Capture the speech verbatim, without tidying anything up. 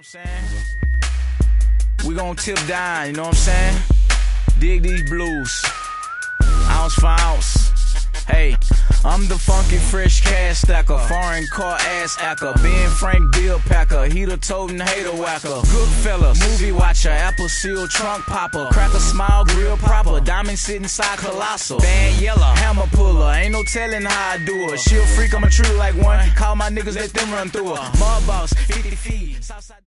I'm saying? We gon' tip down, you know what I'm saying? Dig these blues, ounce for ounce. Hey, I'm the funky fresh cash stacker, foreign car ass actor, Ben Frank bill packer, heater toting hater whacker, good fellas, movie watcher, apple seal trunk popper, cracker smile grill proper, diamond sit inside colossal, band yellow, hammer puller, ain't no telling how I do it. She a freak, I'ma treat her like one. Call my niggas, let them run through her. Mud boss, fifty feet, Southside.